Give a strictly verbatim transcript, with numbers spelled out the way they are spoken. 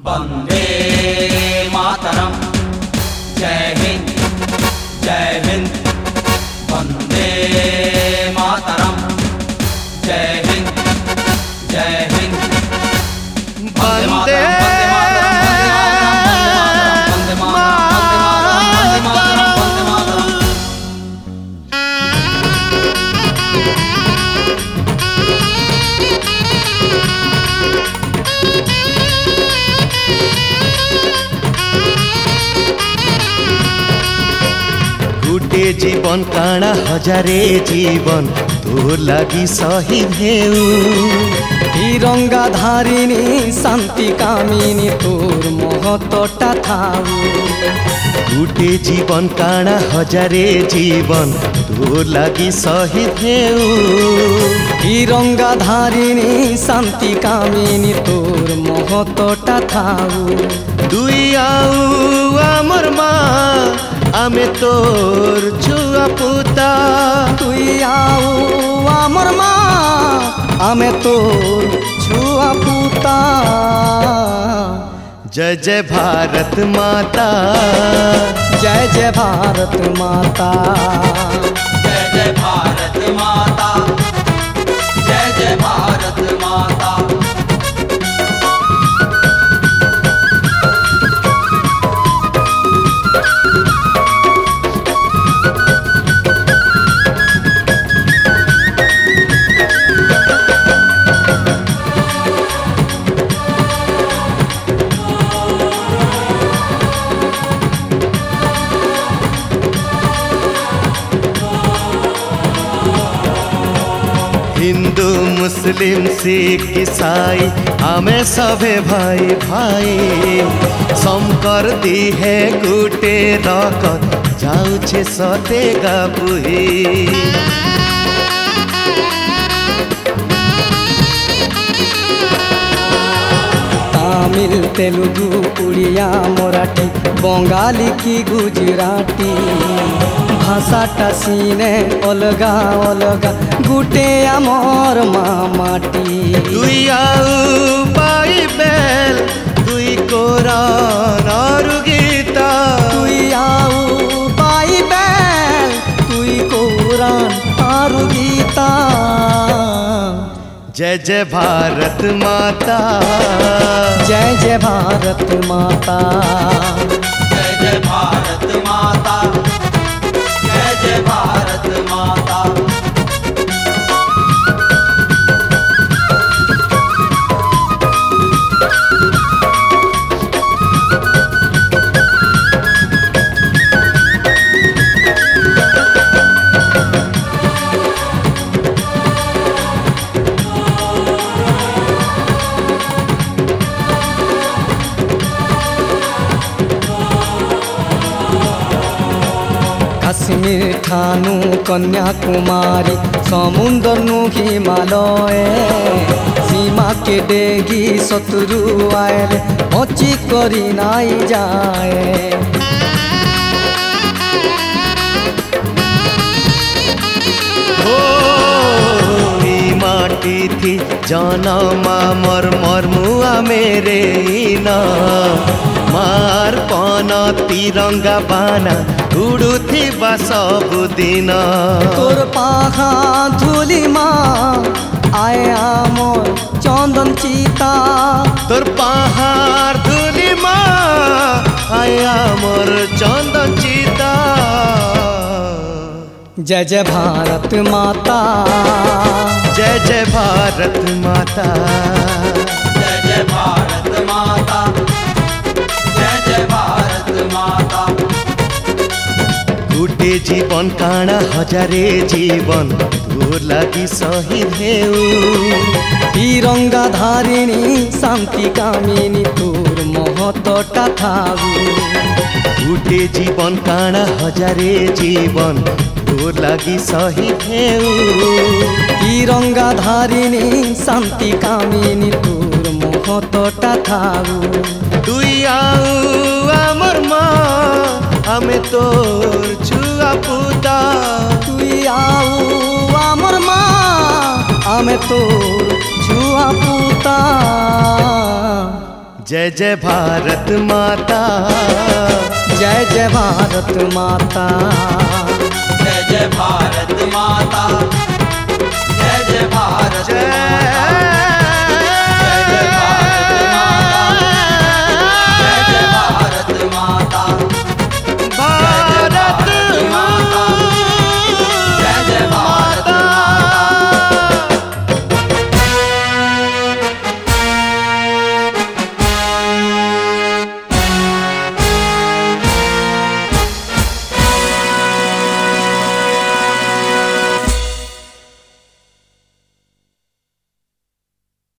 वंदे मातरम, जय हिंद जय हिंद। वंदे मातरम, जय हिंद जय हिंद। वंदे मातरम, वंदे मातरम, वंदे मातरम, वंदे मातरम, वंदे मातरम, वंदे मातरम। गुटे जीवन काणा हजारे जीवन तोर लगी शहीद हेउ। तिरंगा धारिणी शांति कामिनी तोर महत्वटा थाऊ। गुटे जीवन काणा हजारे जीवन तोर लगी शहीद हेउ। तिरंगा धारिणी शांति कामिनी तोर महत्वटा थाऊ। दुई आउ आमर माँ आमे तोर छुआ पुता। तुई आउ आमर माँ आमे तोर छुआ पुता। जय जय भारत माता, जय जय भारत माता, जय जय भारत माता, जय जय भारत माता। हिंदू मुस्लिम सिख ईसाई आमे सभे भाई भाई। शंकर दी है गुटे रकत जाउछे सते गापुही। तामिल तेलुगु उड़िया मराठी बंगाली की गुजराती। भाषाटा सीने अलगा अलगा गुटे आमर माटी। दुई आउ बाइबेल दुई कोरान और गीता। तुई आउ बाइबेल तुई कुरान और गीता। जय जय भारत माता, जय जय भारत माता, जय जय भारत माता, जय जय भारत माता। काश्मीर ठानु कन्याकुमारी समुद्र नु हिमालय। सीमा के डेगी शत्रु आयल बची करी नाई जाए। हो ई माटी थी जनमा मर मरमुआ मेरे ना। मार पन तिरंगा बाना उड़ू थी सब दिन। तोर पाखा धूली माँ आया मोर चंदन चीता। तोर पहाड़ धूली माँ आया मोर चंदन चीता। जय जय भारत माता, जय जय भारत माता, जय जय भारत माता, जय जय भारत माता। गुटे जीवन काणा हजारे जीवन तोर लगी शहीद हेउ। तिरंगा धारिणी शांति कामिनी तोर महत्वटा थाऊ। गुटे जीवन काणा हजारे जीवन तोर लगी शहीद हेउ। तिरंगा धारिणी शांति कामिनी तोर महत्वटा थाऊ। दुई आउ आमर माँ आमे तोर छुआ पुता। तुई आउ आमर माँ आमे तोर छुआ पुता। जय जय भारत माता, जय जय भारत माता, जय जय भारत माता,